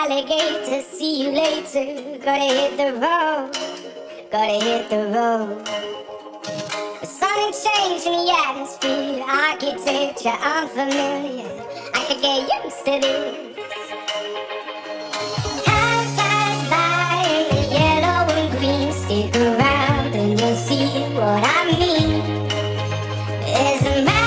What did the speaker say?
alligator. See you later. Gotta hit the road. Gotta hit the road. A sudden change in the atmosphere. Architecture unfamiliar. I could get used to this. Time flies by in the yellow and green. Stick around and you'll see what I mean. There's a